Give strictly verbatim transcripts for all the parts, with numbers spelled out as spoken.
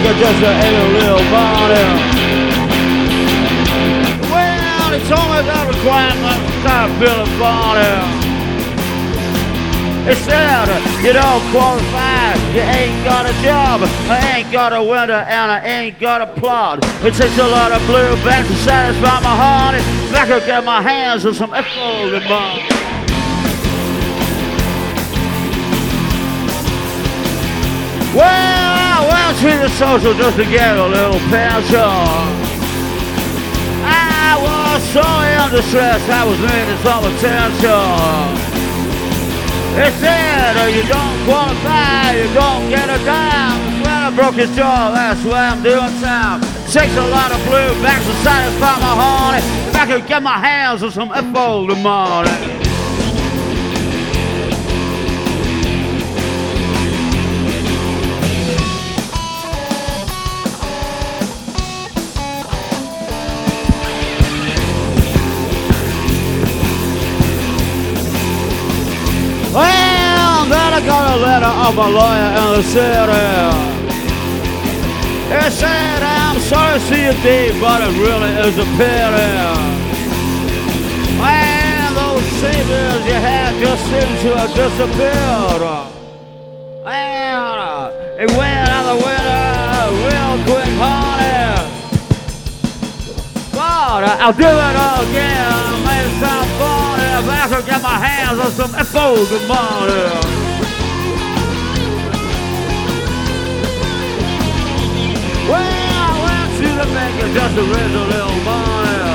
make it just a little body. Well, it's only got a requirement to start feeling body. It said, you don't qualify, you ain't got a job, I ain't got a window, and I ain't got a plot. It takes a lot of blue back to satisfy my heart. If I could get my hands on some echo remark. Well, I went to the social just to get a little pension. I was so in distress, I was needing some attention. It said, uh, you don't qualify, you don't get a dime. When I broke his jaw, that's why I'm doing time. Takes a lot of blue back to satisfy my heart. If I could get my hands on some F-O tomorrow. Well, then I got a letter of a lawyer in the city. It said, I'm sorry to see you, Dave, but it really is a pity. And those savings you had just seem to have disappeared. And it went out the window real quick, honey. But I'll do it again, make it sound funny. If I could get my hands on some F O good morning. Well, I went to the bank and just to raise a little money.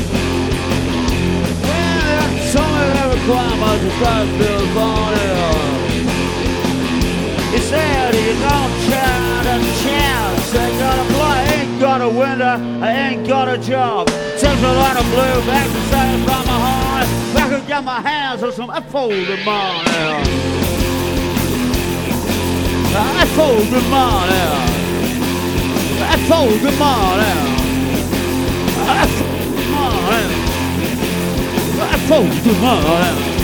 Well, it's only the requirement to start feeling funny. He said, you don't try to chance. Ain't got a play, ain't got a window, I ain't got a job. Takes a lot of blue back to satisfy my heart. If I could get my hands on some F-folded money. F-folded money. F-folded money. F-folded money. F-folded money.